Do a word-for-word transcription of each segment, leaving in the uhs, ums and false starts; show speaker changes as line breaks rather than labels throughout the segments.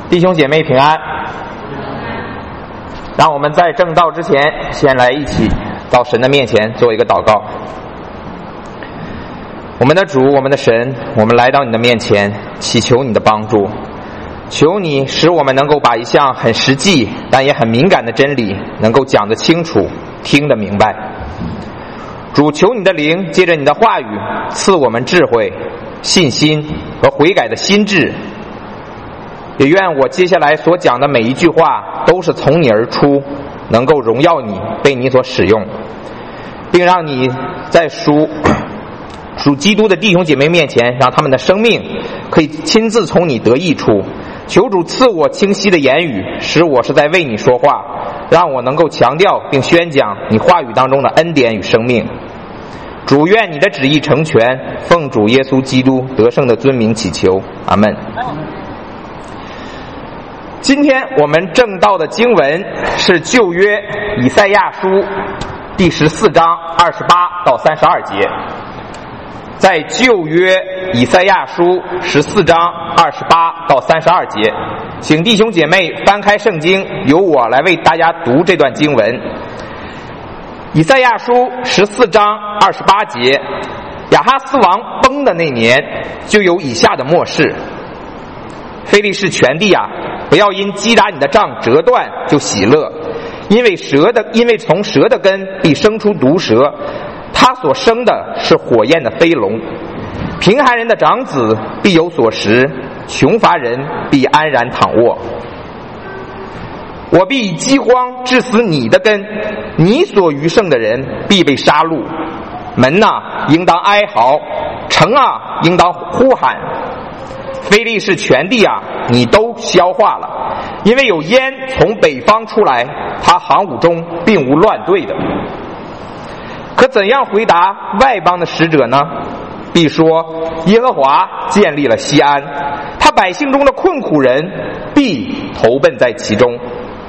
弟兄姐妹平安。让我们在正道之前，先来一起到神的面前做一个祷告。我们的主，我们的神，我们来到你的面前，祈求你的帮助，求你使我们能够把一项很实际但也很敏感的真理能够讲得清楚，听得明白。主，求你的灵借着你的话语赐我们智慧、信心和悔改的心智，也愿我接下来所讲的每一句话都是从你而出，能够荣耀你，被你所使用，并让你在属属基督的弟兄姐妹面前，让他们的生命可以亲自从你得益处。求主赐我清晰的言语，使我是在为你说话，让我能够强调并宣讲你话语当中的恩典与生命。主，愿你的旨意成全，奉主耶稣基督得胜的尊名祈求，阿们。今天我们正道的经文是旧约以赛亚书第十四章二十八到三十二节。在旧约以赛亚书十四章二十八到三十二节，请弟兄姐妹翻开圣经，由我来为大家读这段经文。以赛亚书十四章二十八节，亚哈斯王崩的那年，就有以下的末世：非利士全地啊，不要因击打你的杖折断就喜乐，因为蛇的因为从蛇的根必生出毒蛇，他所生的是火焰的飞龙。贫寒人的长子必有所食，穷乏人必安然躺卧。我必以饥荒致死你的根，你所余剩的人必被杀戮。门啊，应当哀嚎；城啊，应当呼喊。非利士全地啊，你都消化了，因为有烟从北方出来，他行伍中并无乱队的。可怎样回答外邦的使者呢？必说，耶和华建立了西安，他百姓中的困苦人必投奔在其中。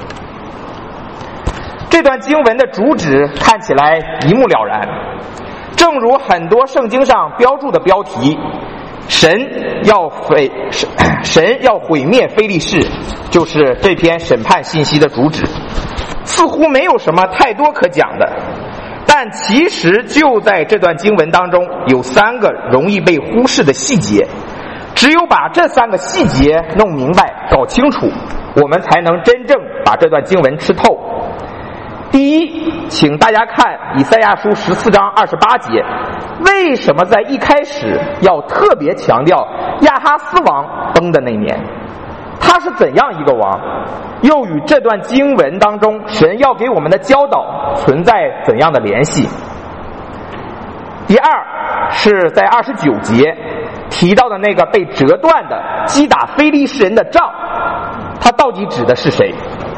这段经文的主旨看起来一目了然，正如很多圣经上标注的标题，神要毁神要毁灭非利士，就是这篇审判信息的主旨。似乎没有什么太多可讲的，但其实就在这段经文当中有三个容易被忽视的细节，只有把这三个细节弄明白搞清楚，我们才能真正把这段经文吃透。第一，请大家看以赛亚书十四章二十八节，为什么在一开始要特别强调亚哈斯王崩的那年？他是怎样一个王？又与这段经文当中神要给我们的教导存在怎样的联系？第二，是在二十九节提到的那个被折断的击打非利士人的杖，他到底指的是谁？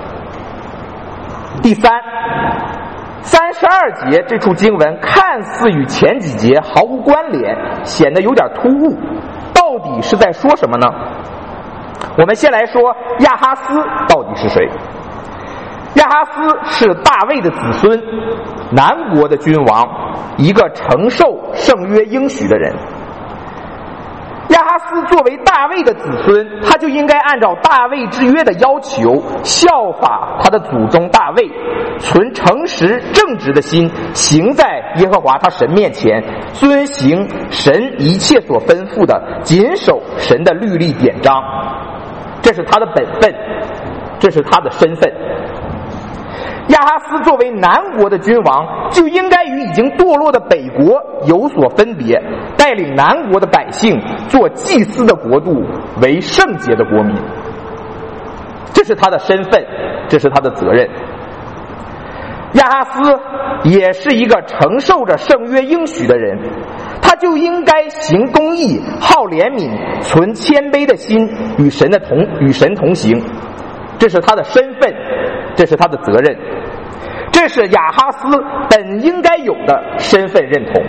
第三，三十二节这处经文看似与前几节毫无关联，显得有点突兀，到底是在说什么呢？我们先来说亚哈斯到底是谁。亚哈斯是大卫的子孙，南国的君王，一个承受圣约应许的人。亚哈斯作为大卫的子孙，他就应该按照大卫之约的要求，效法他的祖宗大卫，存诚实正直的心，行在耶和华他神面前，遵行神一切所吩咐的，谨守神的律例典章。这是他的本分，这是他的身份。亚哈斯作为南国的君王，就应该与已经堕落的北国有所分别，带领南国的百姓做祭司的国度，为圣洁的国民。这是他的身份，这是他的责任。亚哈斯也是一个承受着圣约应许的人，他就应该行公义，好怜悯，存谦卑的心，与神的同与神同行。这是他的身份，这是他的责任，这是亚哈斯本应该有的身份认同。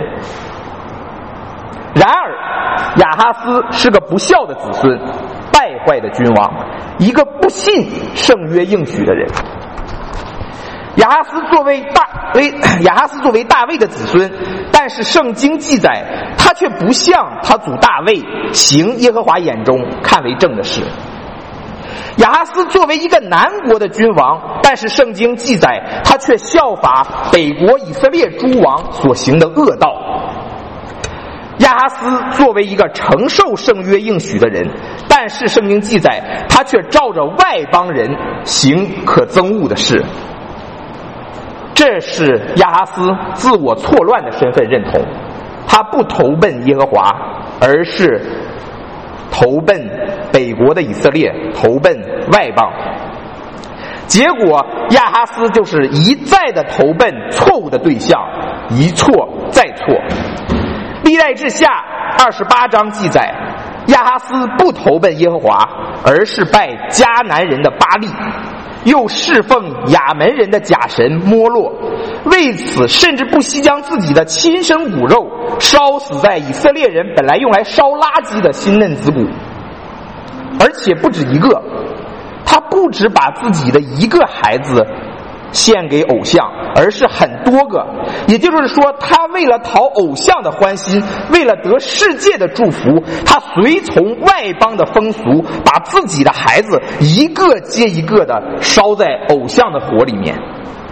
然而亚哈斯是个不孝的子孙，败坏的君王，一个不信圣约应许的人。亚哈斯作为大为亚哈斯作为大卫的子孙，但是圣经记载他却不像他祖大卫行耶和华眼中看为正的事。 亚哈斯作为一个南国的君王，但是圣经记载他却效法北国以色列诸王所行的恶道。亚哈斯作为一个承受圣约应许的人，但是圣经记载他却照着外邦人行可憎恶的事。这是亚哈斯自我错乱的身份认同，他不投奔耶和华，而是投奔北国的以色列，投奔外邦。结果亚哈斯就是一再的投奔错误的对象，一错再错。历代志下二十八章记载，亚哈斯不投奔耶和华，而是拜迦南人的巴力，又侍奉亚门人的假神摩洛，为此甚至不惜将自己的亲生骨肉烧死在以色列人本来用来烧垃圾的新嫩子骨。而且不止一个，他不只把自己的一个孩子献给偶像，而是很多个。也就是说，他为了讨偶像的欢心，为了得世界的祝福，他随从外邦的风俗，把自己的孩子一个接一个的烧在偶像的火里面。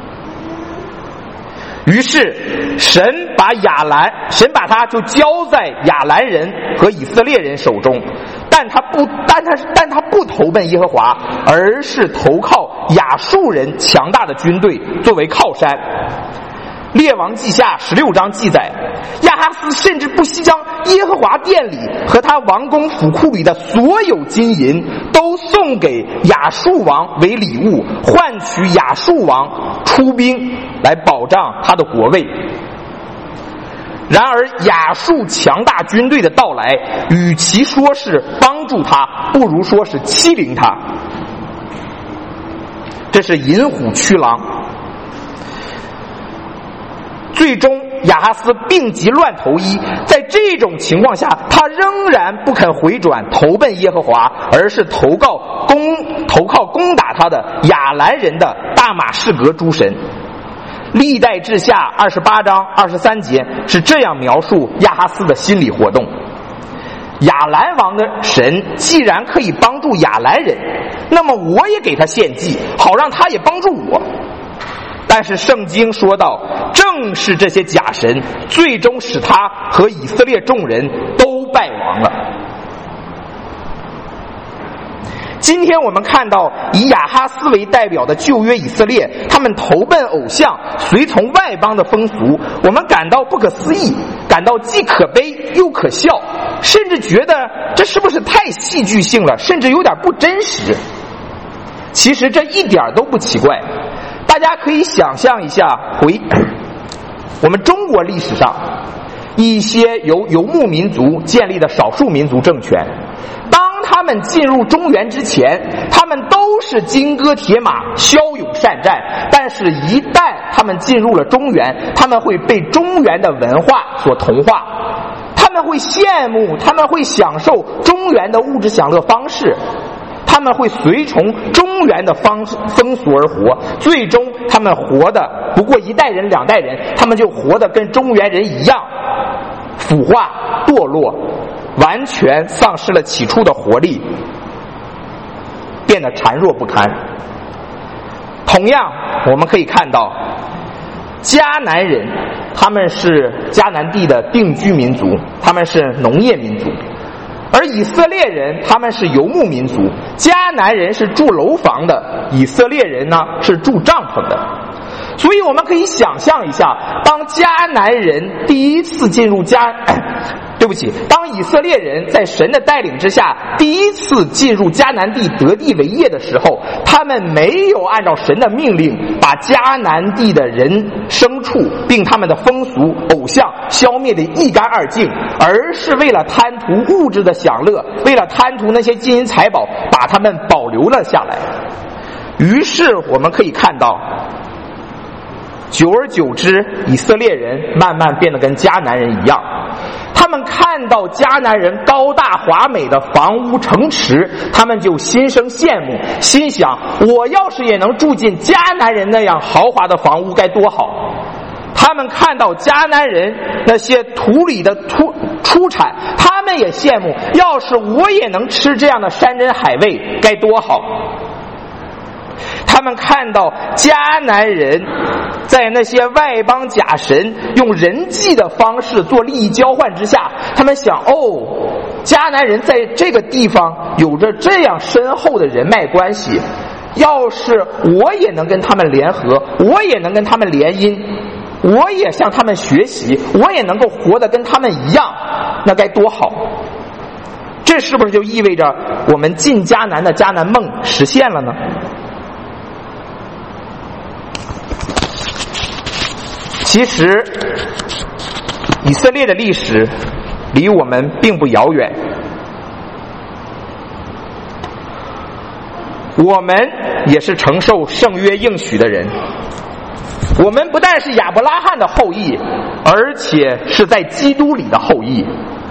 于是神把亚兰神把他就交在亚兰人和以色列人手中，但他不但他但他不投奔耶和华，而是投靠亚述人强大的军队作为靠山。列王记下十六章记载，亚哈斯甚至不惜将耶和华殿里和他王宫府库里的所有金银都送给亚述王为礼物，换取亚述王出兵来保障他的国位。然而亚述强大军队的到来，与其说是帮助他，不如说是欺凌他。这是引虎驱狼。最终亚哈斯病急乱投医，在这种情况下，他仍然不肯回转投奔耶和华，而是投靠攻投靠攻打他的亚兰人的大马士革诸神。历代志下二十八章二十三节是这样描述亚哈斯的心理活动：亚兰王的神既然可以帮助亚兰人，那么我也给他献祭，好让他也帮助我。但是圣经说到，正是这些假神最终使他和以色列众人都败亡了。今天我们看到以亚哈斯为代表的旧约以色列，他们投奔偶像，随从外邦的风俗，我们感到不可思议，感到既可悲又可笑，甚至觉得这是不是太戏剧性了，甚至有点不真实。其实这一点都不奇怪，大家可以想象一下，回我们中国历史上一些由游牧民族建立的少数民族政权，当他们进入中原之前，他们都是金戈铁马，骁勇善战，但是一旦他们进入了中原，他们会被中原的文化所同化，他们会羡慕，他们会享受中原的物质享乐方式，他们会随从中原的方风俗而活，最终他们活的不过一代人两代人，他们就活得跟中原人一样，腐化堕落，完全丧失了起初的活力，变得孱弱不堪。同样我们可以看到迦南人，他们是迦南地的定居民族，他们是农业民族，而以色列人他们是游牧民族，迦南人是住楼房的，以色列人呢是住帐篷的。所以我们可以想象一下，当迦南人第一次进入迦对不起当以色列人在神的带领之下第一次进入迦南地得地为业的时候，他们没有按照神的命令把迦南地的人牲畜并他们的风俗偶像消灭得一干二净，而是为了贪图物质的享乐，为了贪图那些金银财宝，把他们保留了下来。于是我们可以看到，久而久之，以色列人慢慢变得跟迦南人一样，他们看到迦南人高大华美的房屋城池，他们就心生羡慕，心想我要是也能住进迦南人那样豪华的房屋该多好。 他们看到迦南人那些土里的出出产，他们也羡慕，要是我也能吃这样的山珍海味该多好。他们看到迦南人在那些外邦假神用人祭的方式做利益交换之下，他们想，哦，迦南人在这个地方有着这样深厚的人脉关系，要是我也能跟他们联合，我也能跟他们联姻，我也向他们学习，我也能够活得跟他们一样，那该多好。这是不是就意味着我们进迦南的迦南梦实现了呢？其实以色列的历史离我们并不遥远，我们也是承受圣约应许的人，我们不但是亚伯拉罕的后裔，而且是在基督里的后裔。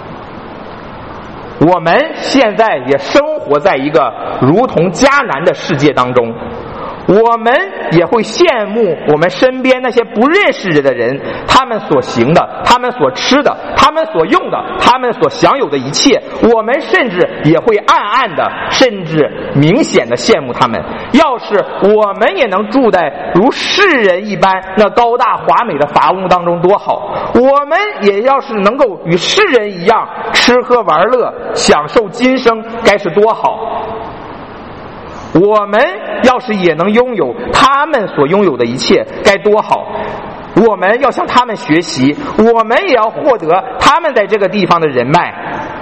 我们现在也生活在一个如同迦南的世界当中，我们也会羡慕我们身边那些不认识的人，他们所行的，他们所吃的，他们所用的，他们所享有的一切，我们甚至也会暗暗的，甚至明显的羡慕他们。要是我们也能住在如世人一般那高大华美的房屋当中多好，我们也要是能够与世人一样吃喝玩乐，享受今生，该是多好。我们要是也能拥有他们所拥有的一切，该多好。我们要向他们学习，我们也要获得他们在这个地方的人脉。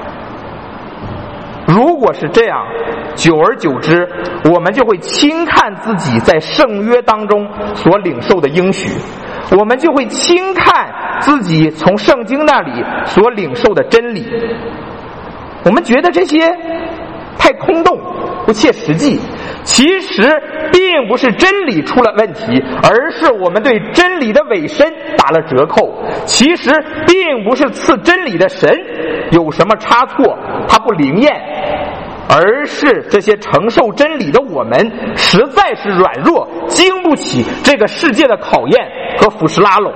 如果是这样，久而久之，我们就会轻看自己在圣约当中所领受的应许，我们就会轻看自己从圣经那里所领受的真理。我们觉得这些太空洞，不切实际。其实并不是真理出了问题，而是我们对真理的委身打了折扣。其实并不是赐真理的神有什么差错，他不灵验，而是这些承受真理的我们实在是软弱，经不起这个世界的考验和腐蚀拉拢。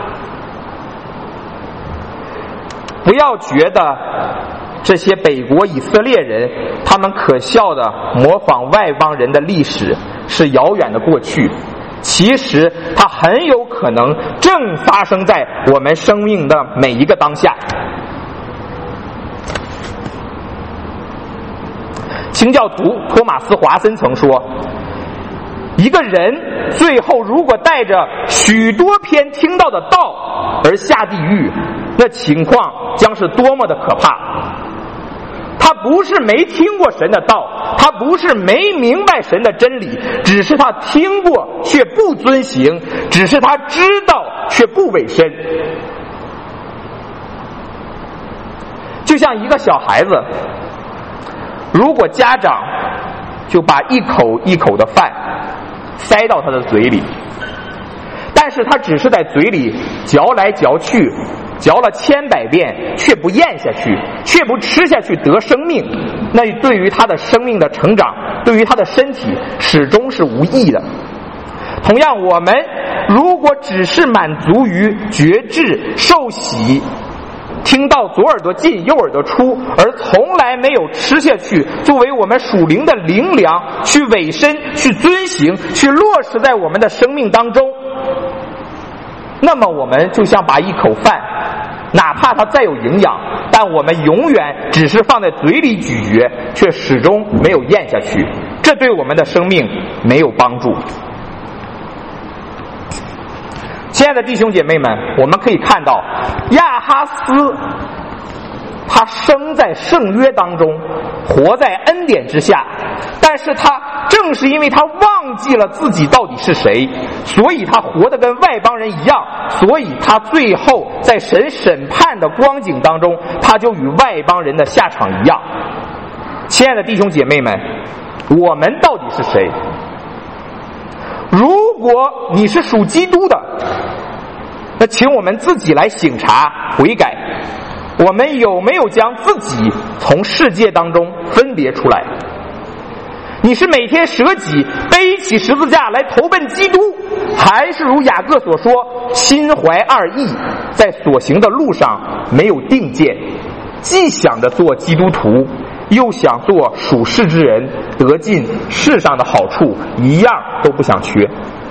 不要觉得这些北国以色列人他们可笑的模仿外邦人的历史是遥远的过去，其实它很有可能正发生在我们生命的每一个当下。清教徒托马斯·华森曾说，一个人最后如果带着许多篇听到的道而下地狱，那情况将是多么的可怕。他不是没听过神的道，他不是没明白神的真理，只是他听过却不遵行，只是他知道却不委身。就像一个小孩子，如果家长就把一口一口的饭塞到他的嘴里，但是他只是在嘴里嚼来嚼去，嚼了千百遍，却不咽下去，却不吃下去得生命，那对于他的生命的成长，对于他的身体始终是无益的。同样，我们如果只是满足于觉知、受洗，听到左耳朵进右耳朵出，而从来没有吃下去作为我们属灵的灵粮，去委身，去遵行，去落实在我们的生命当中，那么我们就像把一口饭，哪怕它再有营养，但我们永远只是放在嘴里咀嚼，却始终没有咽下去，这对我们的生命没有帮助。亲爱的弟兄姐妹们，我们可以看到亚哈斯他生在圣约当中，活在恩典之下，但是他正是因为他忘记了自己到底是谁，所以他活得跟外邦人一样，所以他最后在神审判的光景当中，他就与外邦人的下场一样。亲爱的弟兄姐妹们，我们到底是谁？如果你是属基督的，那请我们自己来省察悔改，我们有没有将自己从世界当中分别出来？ 你是每天舍己背起十字架来投奔基督，还是如雅各所说，心怀二意，在所行的路上没有定见，既想着做基督徒，又想做属世之人，得尽世上的好处，一样都不想缺。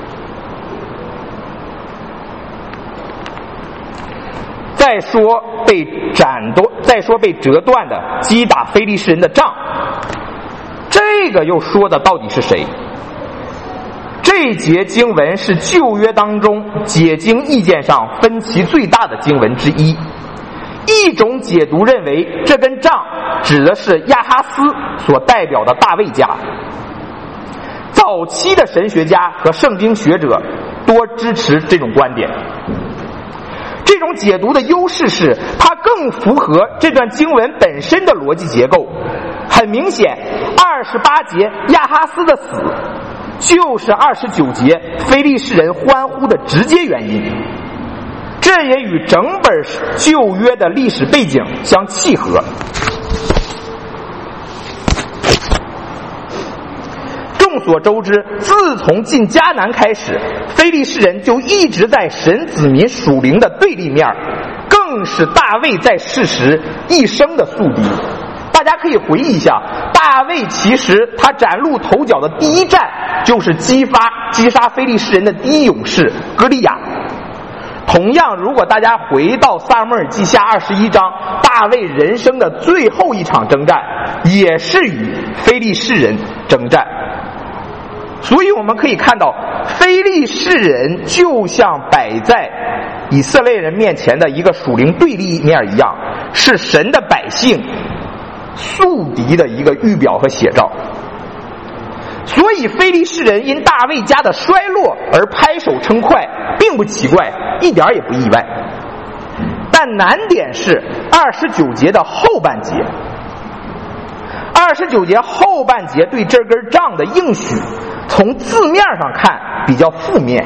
再说被斩断，再说被折断的击打非利士人的杖，这个又说的到底是谁？这节经文是旧约当中解经意见上分歧最大的经文之一。一种解读认为，这根杖指的是亚哈斯所代表的大卫家。早期的神学家和圣经学者多支持这种观点。这种解读的优势是，它更符合这段经文本身的逻辑结构。很明显，二十八节亚哈斯的死，就是二十九节非利士人欢呼的直接原因。这也与整本旧约的历史背景相契合。众所周知，自从进迦南开始，非利士人就一直在神子民属灵的对立面，更是大卫在世时一生的宿敌。大家可以回忆一下，大卫其实他崭露头角的第一战，就是击发击杀非利士人的第一勇士歌利亚。同样，如果大家回到撒母耳记下二十一章，大卫人生的最后一场征战也是与非利士人征战。所以我们可以看到，非利士人就像摆在以色列人面前的一个属灵对立面一样，是神的百姓宿敌的一个预表和写照。所以非利士人因大卫家的衰落而拍手称快，并不奇怪，一点也不意外。但难点是二十九节的后半节。二十九节后半节对这根杖的应许，从字面上看比较负面。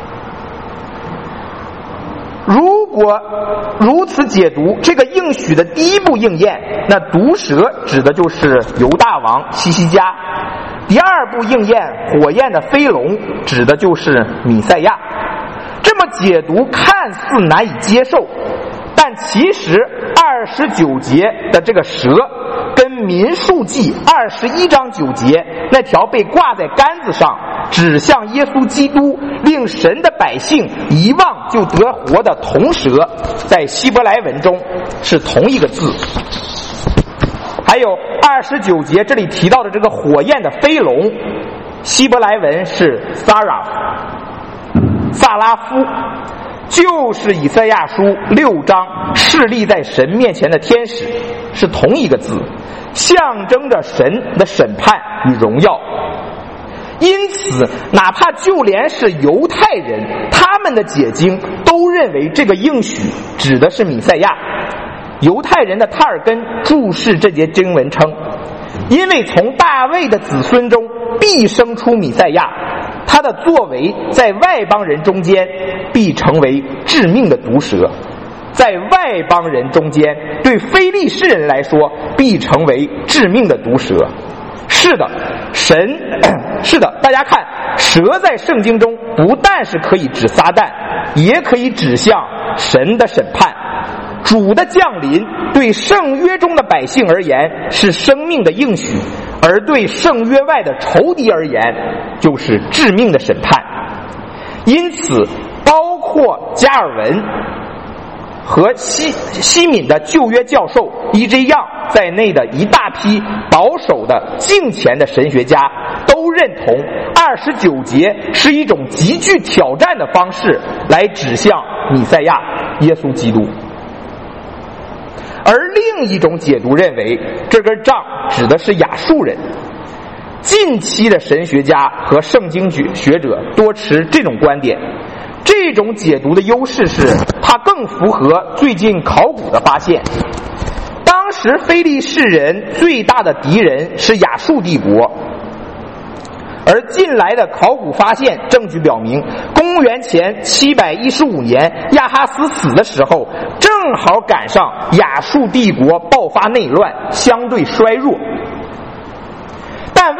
如果如此解读这个应许的第一步应验，那毒蛇指的就是犹大王西西家，第二步应验火焰的飞龙指的就是弥赛亚。这么解读看似难以接受，但其实二十九节的这个蛇跟民数记二十一章九节那条被挂在杆子上指向耶稣基督令神的百姓一望就得活的铜蛇，在希伯来文中是同一个字。还有二十九节这里提到的这个火焰的飞龙，希伯来文是撒拉萨拉夫，就是以赛亚书六章侍立在神面前的天使，是同一个字，象征着神的审判与荣耀。因此哪怕就连是犹太人，他们的解经都认为这个应许指的是弥赛亚。犹太人的塔尔根注释这节经文称，因为从大卫的子孙中必生出弥赛亚，他的作为在外邦人中间必成为致命的毒蛇，在外邦人中间对非利士人来说必成为致命的毒蛇。是的，神是的，大家看，蛇在圣经中不但是可以指撒旦，也可以指向神的审判。主的降临对圣约中的百姓而言是生命的应许，而对圣约外的仇敌而言就是致命的审判。因此包括加尔文和西西敏的旧约教授 E J 样在内的一大批保守的敬虔的神学家都认同二十九节是一种极具挑战的方式来指向弥赛亚耶稣基督。而另一种解读认为，这根杖指的是亚述人。近期的神学家和圣经学者多持这种观点。这种解读的优势是，它更符合最近考古的发现。当时非利士人最大的敌人是亚述帝国，而近来的考古发现证据表明，公元前七百一十五年亚哈斯死的时候，正好赶上亚述帝国爆发内乱，相对衰弱。但问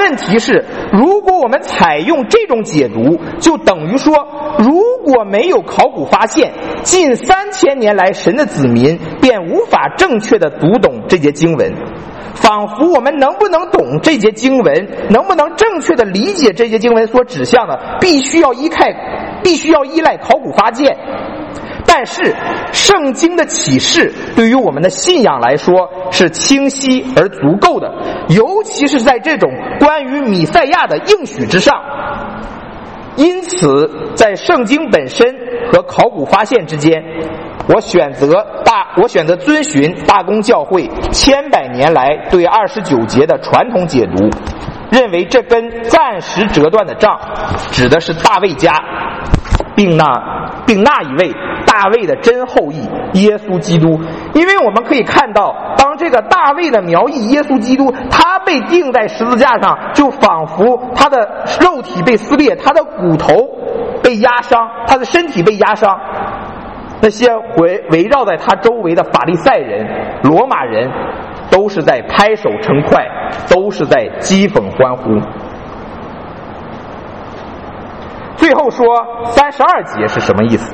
问题是，如果我们采用这种解读，就等于说，如果没有考古发现，近三千年来神的子民便无法正确的读懂这节经文，仿佛我们能不能懂这节经文，能不能正确的理解这节经文所指向的，必须要依靠必须要依赖考古发现。但是圣经的启示对于我们的信仰来说是清晰而足够的，尤其是在这种关于弥赛亚的应许之上。因此在圣经本身和考古发现之间，我选择大我选择遵循大公教会千百年来对二十九节的传统解读，认为这根暂时折断的杖指的是大卫家，并那并那一位大卫的真后裔耶稣基督。因为我们可以看到，当这个大卫的苗裔耶稣基督他被钉在十字架上，就仿佛他的肉体被撕裂，他的骨头被压伤，他的身体被压伤。那些围围绕在他周围的法利赛人、罗马人都是在拍手称快，都是在讥讽欢呼。最后说三十二节是什么意思？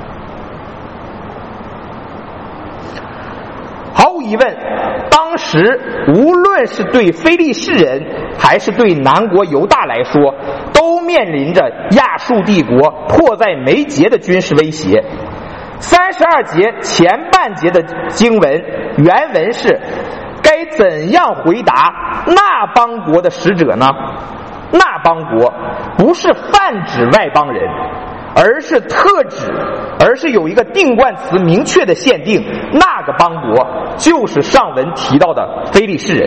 毫无疑问，当时无论是对非利士人还是对南国犹大来说，都面临着亚述帝国迫在眉睫的军事威胁。三十二节前半节的经文原文是：该怎样回答那邦国的使者呢？那邦国不是泛指外邦人，而是特指，而是有一个定冠词明确的限定，那个邦国就是上文提到的非利士人。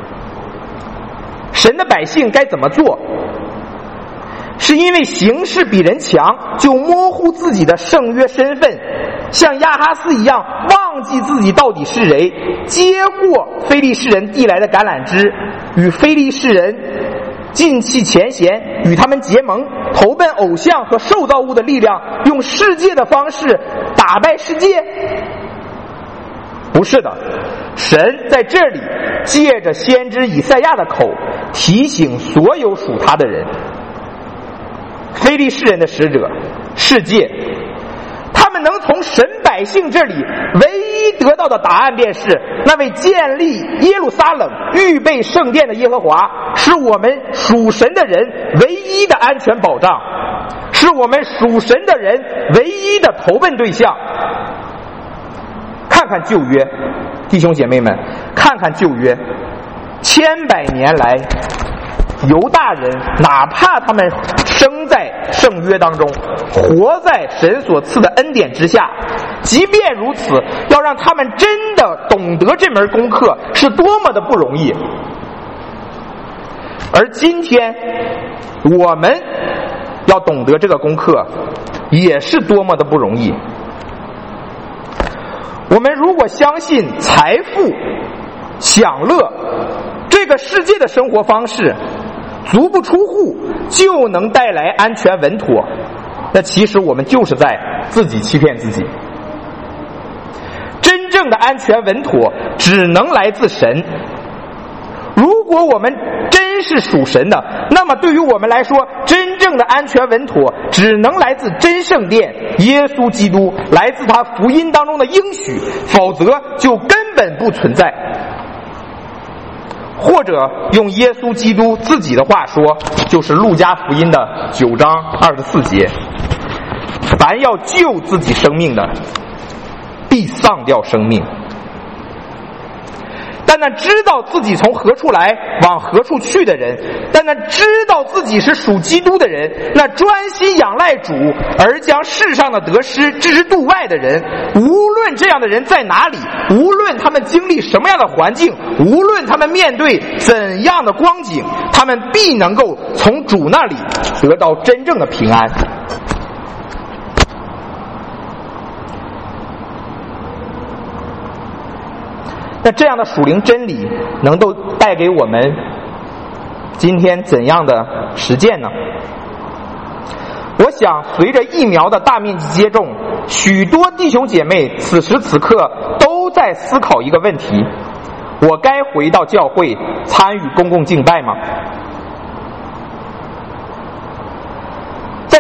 神的百姓该怎么做？是因为形势比人强，就模糊自己的圣约身份，像亚哈斯一样忘记自己到底是谁，接过非利士人递来的橄榄枝，与非利士人尽弃前嫌，与他们结盟，投奔偶像和受造物的力量，用世界的方式打败世界？不是的，神在这里借着先知以赛亚的口提醒所有属他的人，非利士人的使者，世界，他们能从神百姓这里唯一得到的答案便是，那位建立耶路撒冷、预备圣殿的耶和华是我们属神的人唯一的安全保障，是我们属神的人唯一的投奔对象。看看旧约，弟兄姐妹们，看看旧约，千百年来犹大人哪怕他们生在圣约当中，活在神所赐的恩典之下，即便如此，要让他们真的懂得这门功课是多么的不容易。而今天我们要懂得这个功课也是多么的不容易。我们如果相信财富、享乐这个世界的生活方式足不出户就能带来安全稳妥，那其实我们就是在自己欺骗自己。真正的安全稳妥只能来自神。如果我们真是属神的，那么对于我们来说，真正的安全稳妥只能来自真圣殿耶稣基督，来自他福音当中的应许，否则就根本不存在。或者用耶稣基督自己的话说，就是路加福音的九章二十四节：凡要救自己生命的，必丧掉生命。但那知道自己从何处来往何处去的人，但那知道自己是属基督的人，那专心仰赖主而将世上的得失置之度外的人，无论这样的人在哪里，无论他们经历什么样的环境，无论他们面对怎样的光景，他们必能够从主那里得到真正的平安。那这样的属灵真理能够带给我们今天怎样的实践呢？我想随着疫苗的大面积接种，许多弟兄姐妹此时此刻都在思考一个问题：我该回到教会参与公共敬拜吗？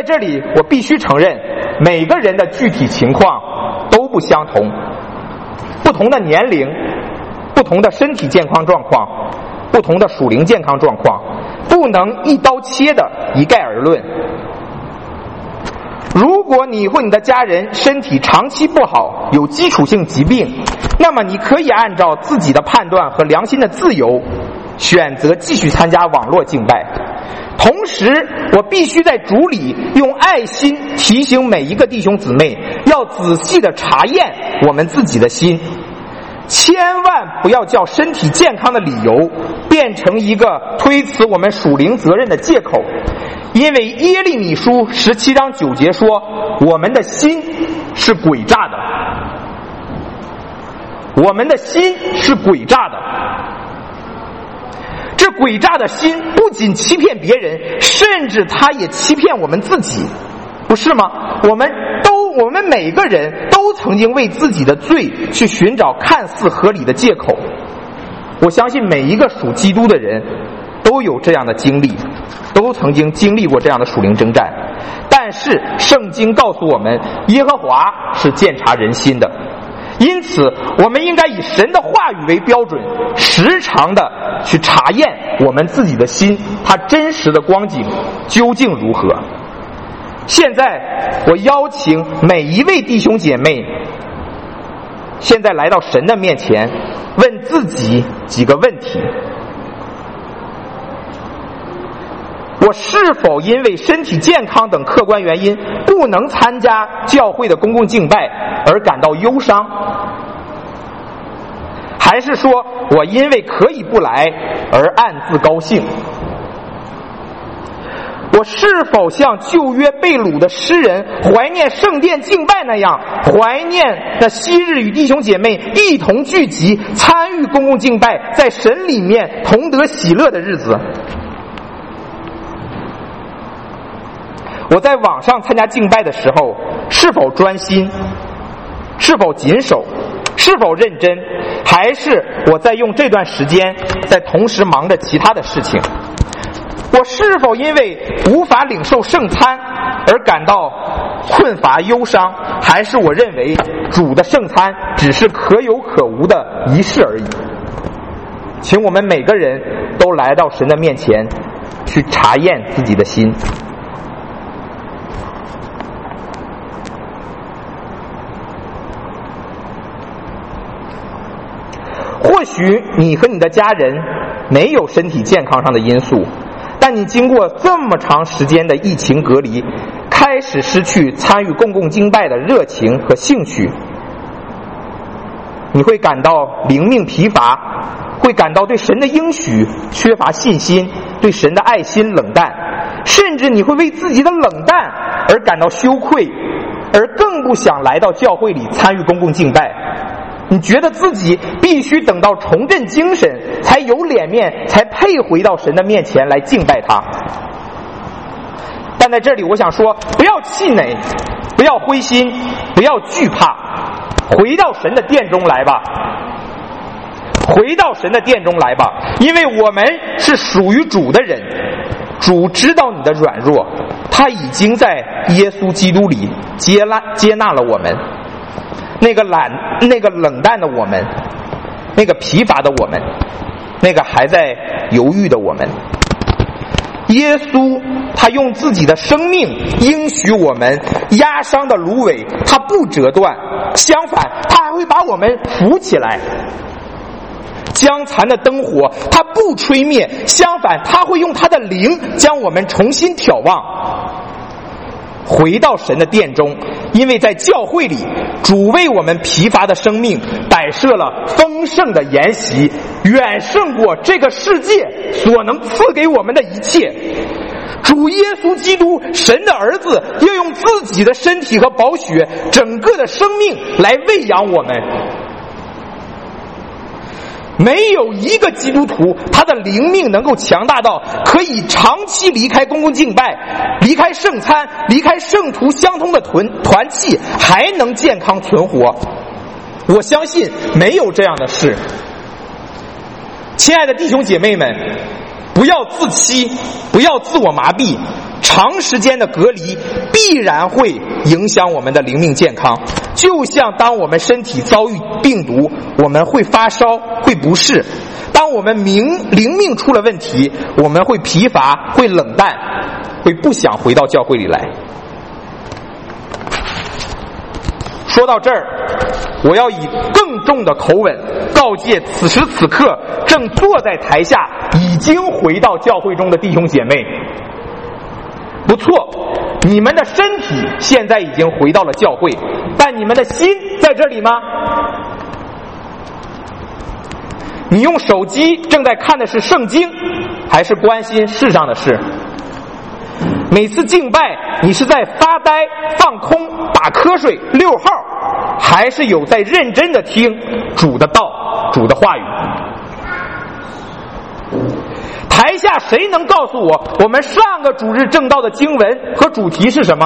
在这里我必须承认，每个人的具体情况都不相同，不同的年龄，不同的身体健康状况，不同的属灵健康状况，不能一刀切的一概而论。如果你或你的家人身体长期不好，有基础性疾病，那么你可以按照自己的判断和良心的自由，选择继续参加网络敬拜。同时，我必须在主里用爱心提醒每一个弟兄姊妹，要仔细的查验我们自己的心，千万不要叫身体健康的理由变成一个推辞我们属灵责任的借口。因为耶利米书十七章九节说，我们的心是诡诈的，我们的心是诡诈的。这诡诈的心不仅欺骗别人，甚至他也欺骗我们自己，不是吗？我们都我们每个人都曾经为自己的罪去寻找看似合理的借口。我相信每一个属基督的人都有这样的经历，都曾经经历过这样的属灵征战。但是圣经告诉我们，耶和华是鉴察人心的，因此我们应该以神的话语为标准，时常的去查验我们自己的心，它真实的光景究竟如何。现在我邀请每一位弟兄姐妹现在来到神的面前，问自己几个问题：我是否因为身体健康等客观原因不能参加教会的公共敬拜而感到忧伤？还是说我因为可以不来而暗自高兴？我是否像旧约被掳的诗人怀念圣殿敬拜那样，怀念那昔日与弟兄姐妹一同聚集参与公共敬拜，在神里面同得喜乐的日子？我在网上参加敬拜的时候，是否专心？是否谨守？是否认真？还是我在用这段时间在同时忙着其他的事情？我是否因为无法领受圣餐而感到困乏忧伤？还是我认为主的圣餐只是可有可无的仪式而已？请我们每个人都来到神的面前，去查验自己的心。或许你和你的家人没有身体健康上的因素，但你经过这么长时间的疫情隔离，开始失去参与公共敬拜的热情和兴趣。你会感到灵命疲乏，会感到对神的应许缺乏信心，对神的爱心冷淡，甚至你会为自己的冷淡而感到羞愧，而更不想来到教会里参与公共敬拜。你觉得自己必须等到重振精神，才有脸面，才配回到神的面前来敬拜他。但在这里我想说，不要气馁，不要灰心，不要惧怕，回到神的殿中来吧，回到神的殿中来吧，因为我们是属于主的人，主知道你的软弱，他已经在耶稣基督里接纳接纳了我们。那个懒那个冷淡的我们，那个疲乏的我们，那个还在犹豫的我们，耶稣他用自己的生命应许我们，压伤的芦苇他不折断，相反他还会把我们扶起来；将残的灯火他不吹灭，相反他会用他的灵将我们重新眺望。回到神的殿中，因为在教会里，主为我们疲乏的生命摆设了丰盛的筵席，远胜过这个世界所能赐给我们的一切。主耶稣基督，神的儿子，要用自己的身体和宝血，整个的生命来喂养我们。没有一个基督徒他的灵命能够强大到可以长期离开公共敬拜，离开圣餐，离开圣徒相通的团团契，还能健康存活。我相信没有这样的事。亲爱的弟兄姐妹们，不要自欺，不要自我麻痹， 长时间的隔离必然会影响我们的灵命健康，就像当我们身体遭遇病毒，我们会发烧，会不适；当我们灵灵命出了问题，我们会疲乏，会冷淡，会不想回到教会里来。说到这儿，我要以更重的口吻告诫此时此刻正坐在台下已经回到教会中的弟兄姐妹，不错，你们的身体现在已经回到了教会，但你们的心在这里吗？你用手机正在看的是圣经，还是关心世上的事？每次敬拜你是在发呆、放空、打瞌睡、溜号，还是有在认真的听主的道、主的话语？台下谁能告诉我，我们上个主日正道的经文和主题是什么？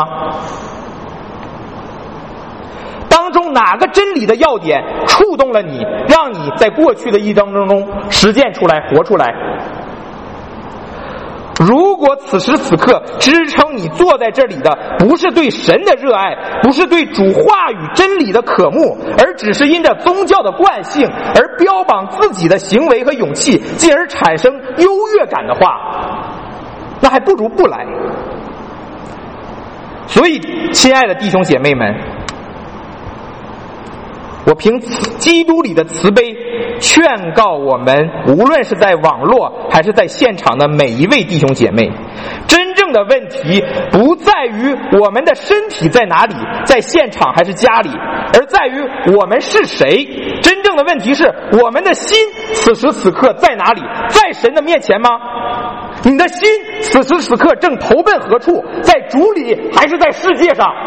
当中哪个真理的要点触动了你，让你在过去的一生中实践出来、活出来？如果此时此刻支撑你坐在这里的不是对神的热爱，不是对主话语真理的渴慕，而只是因着宗教的惯性而标榜自己的行为和勇气，进而产生优越感的话，那还不如不来。所以亲爱的弟兄姐妹们，我凭基督里的慈悲劝告我们，无论是在网络还是在现场的每一位弟兄姐妹，真正的问题不在于我们的身体在哪里，在现场还是家里，而在于我们是谁。真正的问题是我们的心此时此刻在哪里？在神的面前吗？你的心此时此刻正投奔何处？在主里还是在世界上？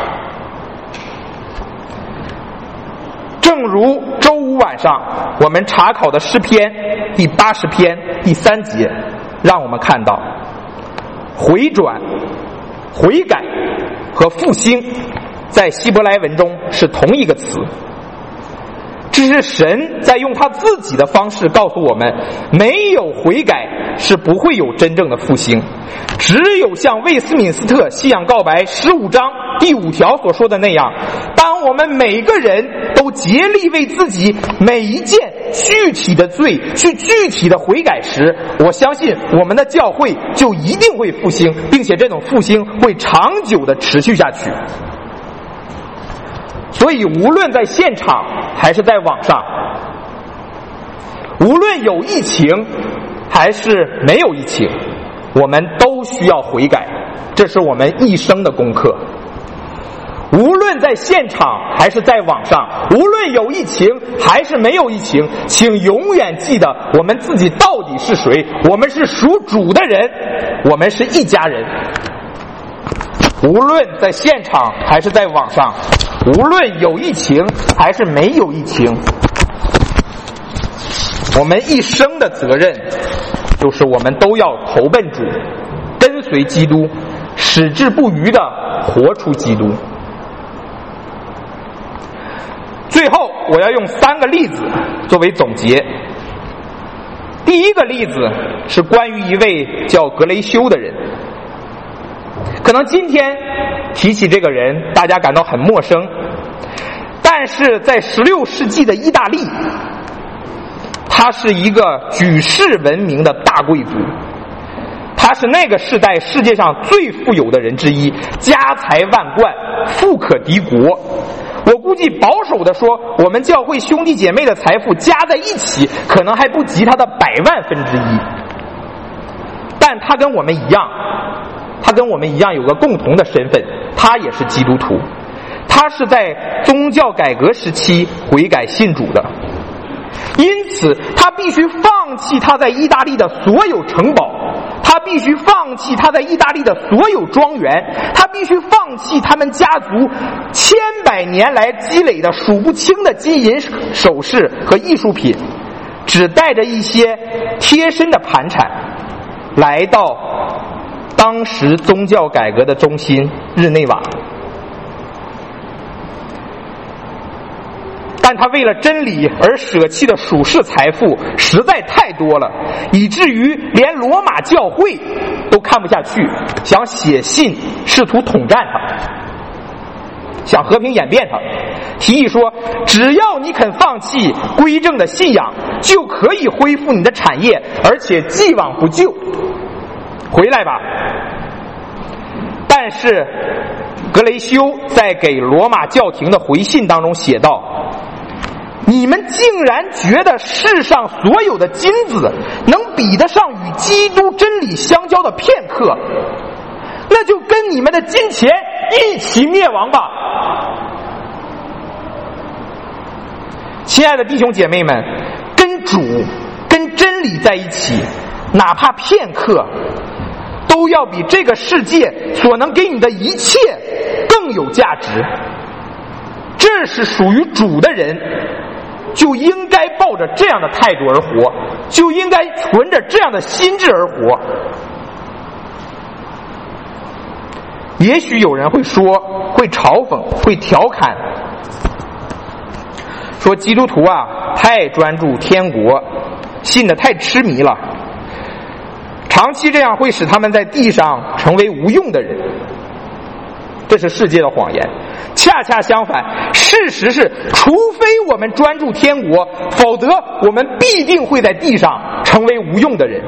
正如周五晚上我们查考的诗篇第八十篇第三节，让我们看到回转、悔改和复兴在希伯来文中是同一个词。这是神在用他自己的方式告诉我们，没有悔改是不会有真正的复兴。只有像魏斯敏斯特信仰告白十五章第五条所说的那样，当我们每个人都竭力为自己每一件具体的罪去具体的悔改时，我相信我们的教会就一定会复兴，并且这种复兴会长久的持续下去。所以无论在现场还是在网上，无论有疫情还是没有疫情，我们都需要悔改，这是我们一生的功课。无论在现场还是在网上，无论有疫情还是没有疫情，请永远记得我们自己到底是谁。我们是属主的人，我们是一家人。无论在现场还是在网上，无论有疫情还是没有疫情，我们一生的责任就是我们都要投奔主，跟随基督，矢志不渝地活出基督。最后我要用三个例子作为总结。第一个例子是关于一位叫格雷修的人。可能今天提起这个人大家感到很陌生，但是在十六世纪的意大利，他是一个举世闻名的大贵族，他是那个时代世界上最富有的人之一，家财万贯，富可敌国。我估计保守的说，我们教会兄弟姐妹的财富加在一起可能还不及他的百万分之一。但他跟我们一样，他跟我们一样有个共同的身份，他也是基督徒，他是在宗教改革时期悔改信主的，因此他必须放弃他在意大利的所有城堡，他必须放弃他在意大利的所有庄园，他必须放弃他们家族千百年来积累的数不清的金银首饰和艺术品，只带着一些贴身的盘缠，来到当时宗教改革的中心日内瓦。但他为了真理而舍弃的属世财富实在太多了，以至于连罗马教会都看不下去，想写信试图统战他，想和平演变他，提议说只要你肯放弃归正的信仰，就可以恢复你的产业，而且既往不咎，回来吧。但是格雷修在给罗马教廷的回信当中写道，你们竟然觉得世上所有的金子能比得上与基督真理相交的片刻，那就跟你们的金钱一起灭亡吧。亲爱的弟兄姐妹们，跟主跟真理在一起，哪怕片刻，都要比这个世界所能给你的一切更有价值。这是属于主的人就应该抱着这样的态度而活，就应该存着这样的心智而活。也许有人会说，会嘲讽，会调侃，说基督徒啊太专注天国，信得太痴迷了，长期这样会使他们在地上成为无用的人。这是世界的谎言。恰恰相反，事实是除非我们专注天国，否则我们必定会在地上成为无用的人。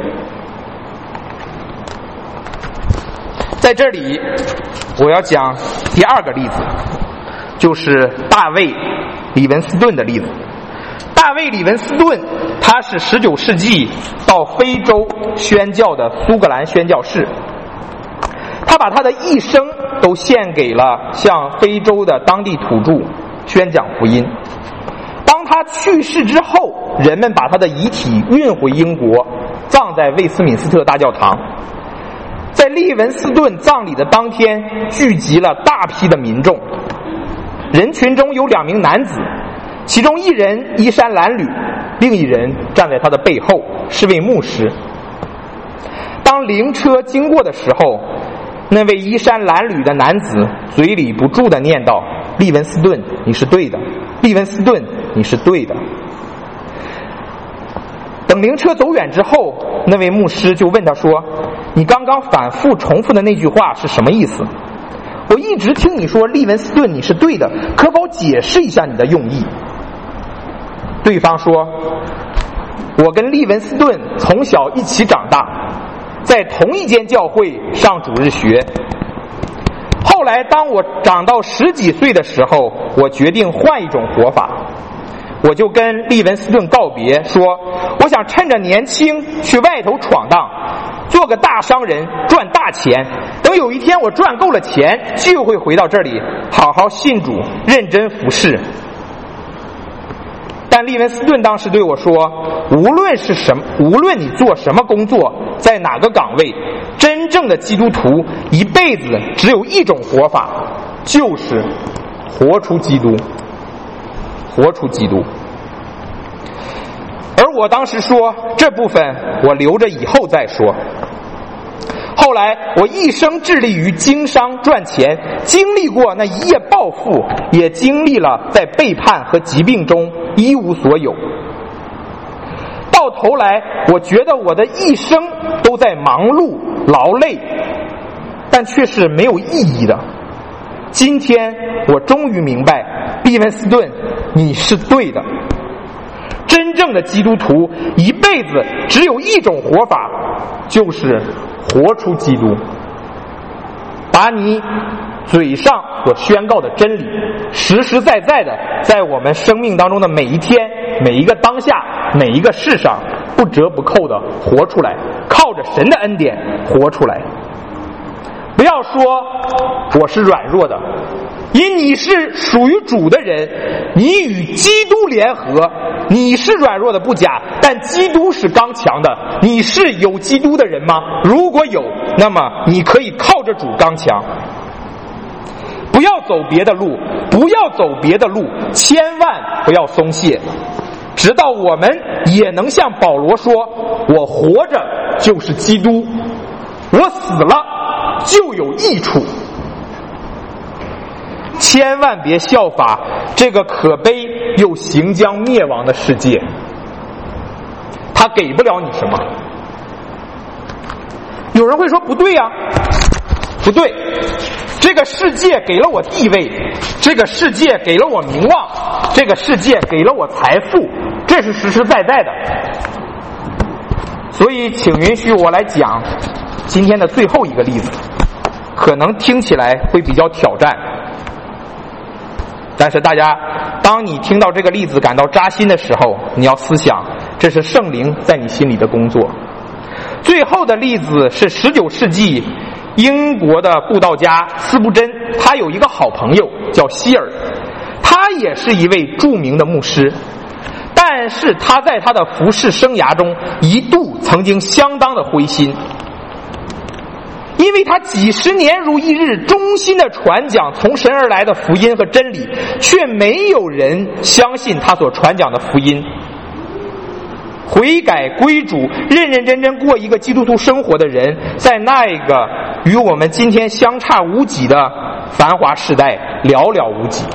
在这里我要讲第二个例子，就是大卫李文斯顿的例子。大卫李文斯顿他是十九世纪到非洲宣教的苏格兰宣教士，他把他的一生都献给了向非洲的当地土著宣讲福音。当他去世之后，人们把他的遗体运回英国，葬在魏斯敏斯特大教堂。在利文斯顿葬礼的当天，聚集了大批的民众，人群中有两名男子，其中一人衣衫褴褛，另一人站在他的背后，是位牧师。当灵车经过的时候，那位衣衫褴褛的男子嘴里不住地念叨：利文斯顿，你是对的，利文斯顿，你是对的。等灵车走远之后，那位牧师就问他说：你刚刚反复重复的那句话是什么意思？我一直听你说利文斯顿你是对的，可否解释一下你的用意？对方说：我跟利文斯顿从小一起长大，在同一间教会上主日学。后来当我长到十几岁的时候，我决定换一种活法，我就跟利文斯顿告别，说我想趁着年轻去外头闯荡，做个大商人，赚大钱，等有一天我赚够了钱，就会回到这里好好信主，认真服侍。但利文斯顿当时对我说，无论是什么，无论你做什么工作，在哪个岗位，真正的基督徒一辈子只有一种活法，就是活出基督，活出基督。而我当时说，这部分我留着以后再说。后来我一生致力于经商赚钱，经历过那一夜暴富，也经历了在背叛和疾病中一无所有。到头来我觉得我的一生都在忙碌劳累，但却是没有意义的。今天我终于明白，利文斯顿，你是对的。真正的基督徒一辈子只有一种活法，就是活出基督。把你嘴上所宣告的真理，实实在在的在我们生命当中的每一天、每一个当下、每一个事上，不折不扣的活出来，靠着神的恩典活出来。不要说我是软弱的，因你是属于主的人，你与基督联合，你是软弱的不假，但基督是刚强的。你是有基督的人吗？如果有，那么你可以靠着主刚强。不要走别的路，不要走别的路，千万不要松懈，直到我们也能像保罗说，我活着就是基督，我死了就有益处。千万别效法这个可悲又行将灭亡的世界，它给不了你什么。 有人会说不对呀、啊，不对，这个世界给了我地位，这个世界给了我名望，这个世界给了我财富，这是实实在在的。所以请允许我来讲今天的最后一个例子，可能听起来会比较挑战，但是大家当你听到这个例子感到扎心的时候，你要思想这是圣灵在你心里的工作。最后的例子是十九世纪英国的布道家斯布真，他有一个好朋友叫希尔，他也是一位著名的牧师，但是他在他的服事生涯中一度曾经相当的灰心，因为他几十年如一日忠心的传讲从神而来的福音和真理，却没有人相信他所传讲的福音。悔改归主，认认真真过一个基督徒生活的人，在那个与我们今天相差无几的繁华时代寥寥无几。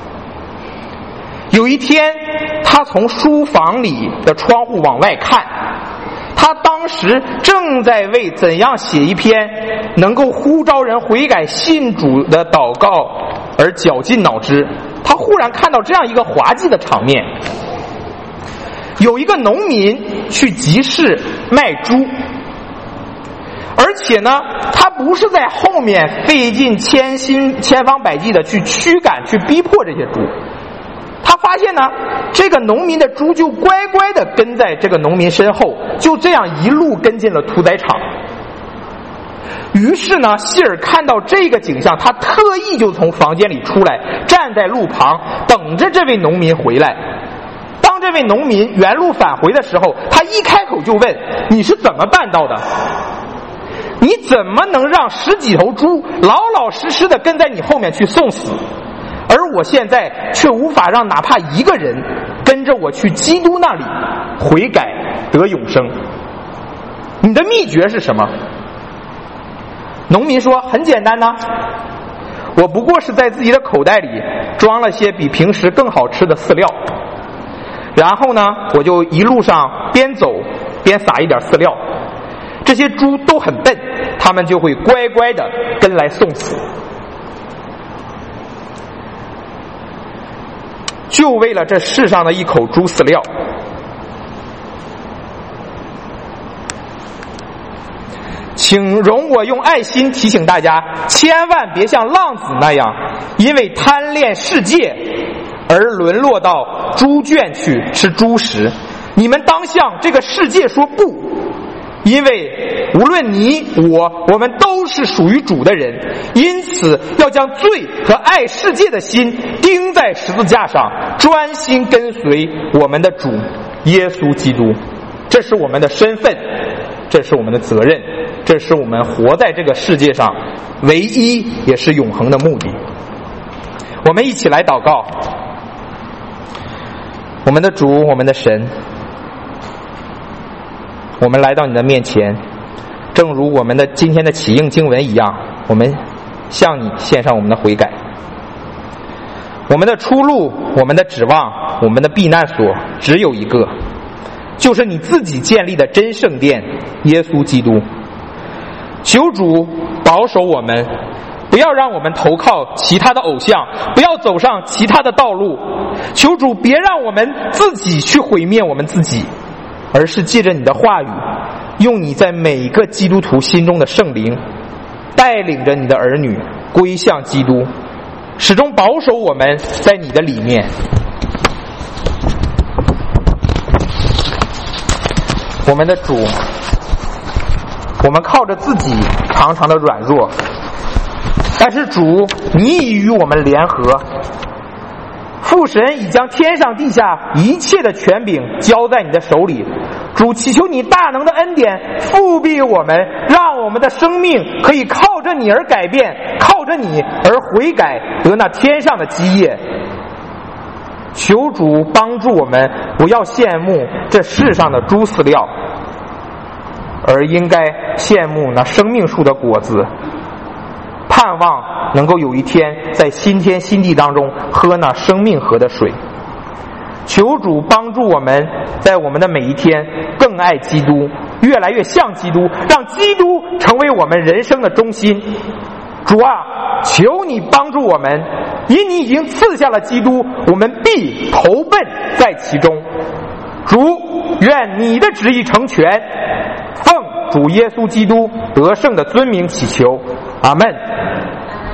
有一天，他从书房里的窗户往外看，他当时正在为怎样写一篇能够呼召人悔改信主的祷告而绞尽脑汁。他忽然看到这样一个滑稽的场面，有一个农民去集市卖猪，而且呢，他不是在后面费尽千辛千方百计的去驱赶去逼迫这些猪，他发现呢，这个农民的猪就乖乖的跟在这个农民身后，就这样一路跟进了屠宰场。于是呢，希尔看到这个景象，他特意就从房间里出来，站在路旁等着这位农民回来。当这位农民原路返回的时候，他一开口就问：你是怎么办到的？你怎么能让十几头猪老老实实的跟在你后面去送死，而我现在却无法让哪怕一个人跟着我去基督那里悔改得永生？你的秘诀是什么？农民说：很简单呐，我不过是在自己的口袋里装了些比平时更好吃的饲料，然后呢，我就一路上边走边撒一点饲料，这些猪都很笨，他们就会乖乖的跟来送死，就为了这世上的一口猪饲料。请容我用爱心提醒大家，千万别像浪子那样因为贪恋世界而沦落到猪圈去吃猪食。你们当向这个世界说不，因为无论你我我们都是属于主的人，因此要将罪和爱世界的心钉在十字架上，专心跟随我们的主耶稣基督。这是我们的身份，这是我们的责任，这是我们活在这个世界上唯一也是永恒的目的。我们一起来祷告。我们的主，我们的神，我们来到你的面前，正如我们的今天的启应经文一样，我们向你献上我们的悔改。我们的出路，我们的指望，我们的避难所只有一个，就是你自己建立的真圣殿耶稣基督。求主保守我们，不要让我们投靠其他的偶像，不要走上其他的道路。求主别让我们自己去毁灭我们自己，而是借着你的话语，用你在每一个基督徒心中的圣灵，带领着你的儿女归向基督，始终保守我们在你的里面。我们的主，我们靠着自己常常的软弱，但是主，你已与我们联合，父神已将天上地下一切的权柄交在你的手里。主，祈求你大能的恩典复庇我们，让我们的生命可以靠着你而改变，靠着你而悔改，得那天上的基业。求主帮助我们，不要羡慕这世上的猪饲料，而应该羡慕那生命树的果子，盼望能够有一天在新天新地当中喝那生命河的水。求主帮助我们，在我们的每一天更爱基督， 越来越像基督，让基督成为我们人生的中心。主啊，求你帮助我们，因你已经赐下了基督，我们必投奔在其中。主，愿你的旨意成全，奉主耶稣基督得胜的尊名祈求，阿们。